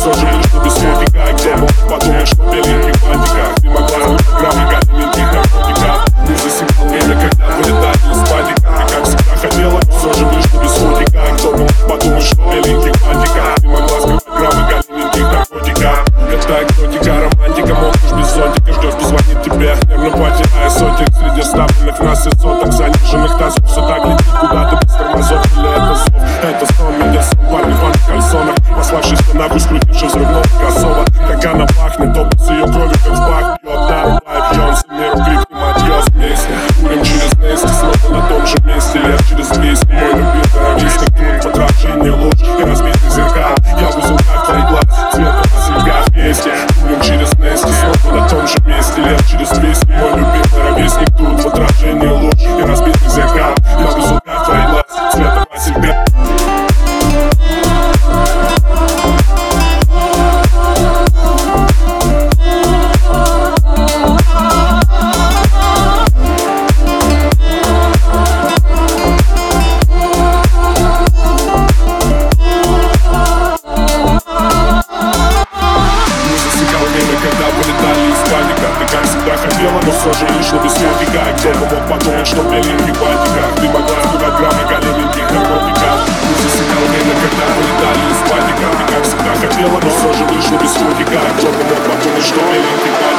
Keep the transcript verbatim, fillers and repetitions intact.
все же вышло без смутика. Кто мог подумать, что беленький бантиках ты могла забрать граммы галименьких наркотиков. Не засекал время, когда вылетали из падика. Ты как всегда хотела, но все же вышло без смутика. Кто мог подумать, что беленьких бантиках ты могла забрать граммы галименьких наркотиков. Это экзотика, романтика, молчишь без зонтика. Ждешь, позвонит тебе, нервно потеряя сотик. Среди ставленных нас и соток заниженных тазов. Все так летит куда-то без тормозов. Или это зов, это сон, меня сон. Парни в антикальсонах, пославшись на нахуй, скрутивший взрывного кроссовок. Как она пахнет, опыт с ее кровью, как в бак пьет. Нарубает Бьонсе, миру крик, не матьёс вместе. Курим через Нести, снова на том же месте. Лет через двести, мой любимый ровесник. Тут подражение ложь и разбитый зеркал. Я в узелках твоих глаз, цвета посылька вместе. Курим через Нести, снова на том же месте. Лет через двести, мой любимый ровесник. Тут подражение ложь и разбитый зеркал. Я в узелках твоих глаз, цвета посылька. Но все же вышло без смутика. Кто бы мог подумать, что в беленьких бантиках ты могла сбивать граммы галименьких наркотиков. Не засекал время, когда вылетали из паника. Ты как всегда хотела, но все же вышло без смутика. Кто бы мог подумать, что в беленьких бантиках